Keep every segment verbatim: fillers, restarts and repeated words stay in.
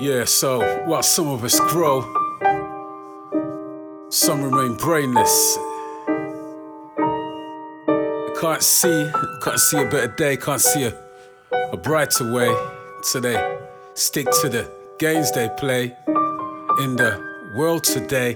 Yeah, so while some of us grow, some remain brainless. You can't see, can't see a better day, can't see a, a brighter way. So they stick to the games they play in the world today.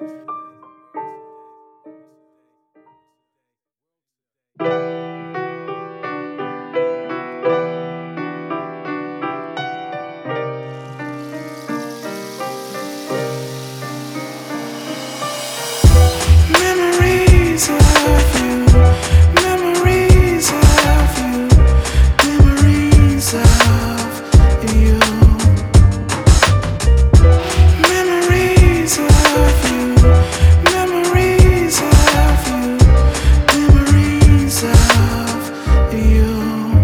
Memories of you, memories of you, memories of you. Memories of you, memories of you, memories of you.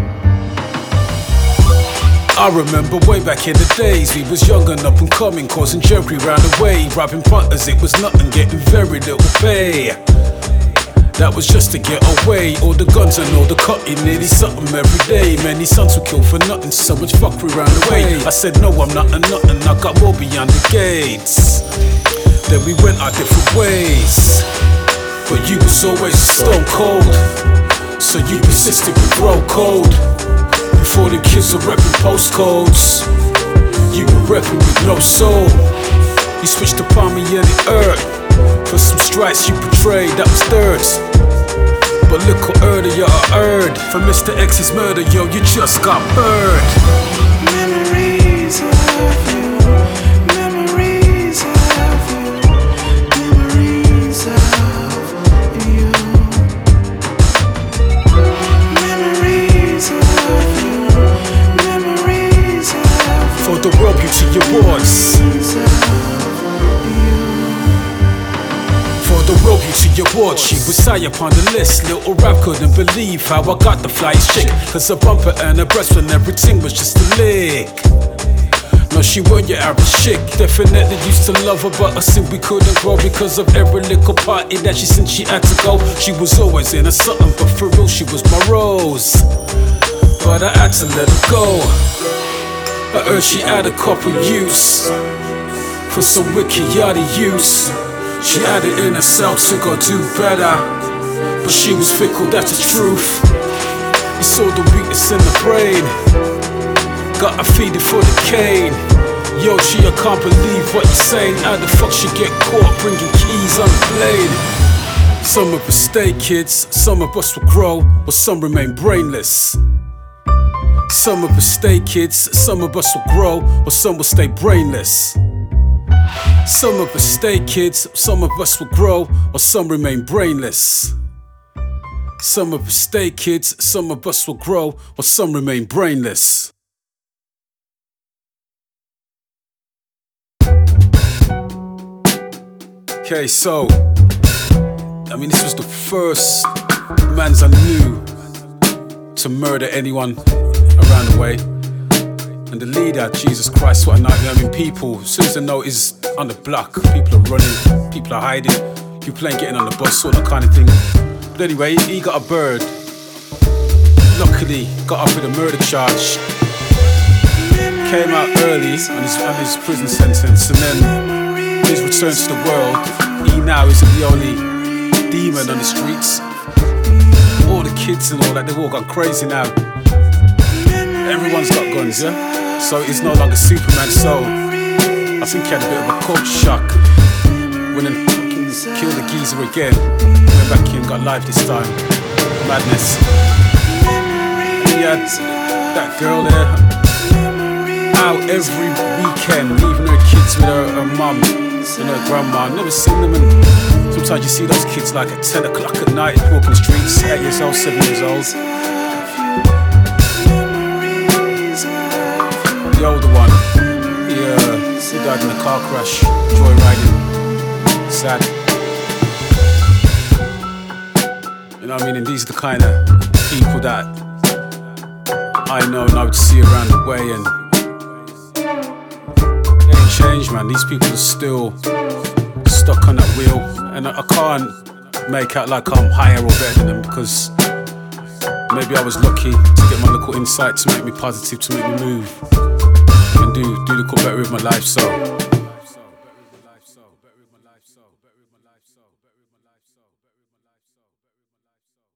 I remember way back in the days, we was young and up and coming, causing jerky round the way. Robbing punters, it was nothing, getting very little pay. That was just to get away. All the guns and all the cutting, nearly something every day. Many sons were killed for nothing, so much fuckery round the way. I said no, I'm not a nothing, I got more beyond the gates. Then we went our different ways, but you was always stone cold, so you persisted with grow code. Before the kids were repping postcodes, you were repping with no soul. You switched upon me and it hurt. For some strikes you betrayed, that was dirt. But look what earlier I heard. For Mister X's murder, yo, you just got burned. Memories of you, memories of you, memories of you. Memories of you, memories of you. For the World Beauty Awards. For the World Beauty Awards, she was high up on the list. Little rap couldn't believe how I got the flyest chick. Cause her bumper and her breast when everything was just a lick. No, she weren't your average chick. Definitely used to love her, but I simply couldn't grow because of every little party that she since she had to go. She was always in a something, but for real she was my rose. But I had to let her go. I heard she had a couple use for some wicked yachty use. She had it in herself to go do better, but she was fickle, that's the truth. You saw the weakness in the brain, got her feed it for the cane. Yo, G, I can't believe what you're saying. How the fuck she get caught bringing keys on the plane? Some of us stay kids, some of us will grow, but some remain brainless. Some of us stay kids, some of us will grow, but some will stay brainless. Some of us stay kids, some of us will grow, or some remain brainless. Some of us stay kids, some of us will grow, or some remain brainless. Okay, so, I mean, this was the first mans I knew to murder anyone around the way. And the leader, Jesus Christ, what a nightmare. I mean, people, as soon as they know he's on the block, people are running, people are hiding, people ain't getting on the bus, all that kind of thing. But anyway, he got a bird. Luckily, got off with a murder charge. Came out early on his, on his prison sentence, and then his return to the world, he now isn't the only demon on the streets. All the kids and all that, they've all gone crazy now. Everyone's got guns, yeah? So he's no longer Superman, so I think he had a bit of a culture shock when he fucking killed the geezer again. Went back in, got life this time. Madness. He had that girl there out every weekend, leaving her kids with her, her mum and her grandma. I've never seen them, and sometimes you see those kids like at ten o'clock at night walking the streets, eight years old, seven years old. The older one, he, uh, he died in a car crash, joyriding. Sad. You know what I mean? And these are the kind of people that I know and I would see around the way, and they ain't changed, man. These people are still stuck on that wheel, and I, I can't make out like I'm higher or better than them, because maybe I was lucky to get my little insight to make me positive, to make me move. And and do do the call Better With My Life. So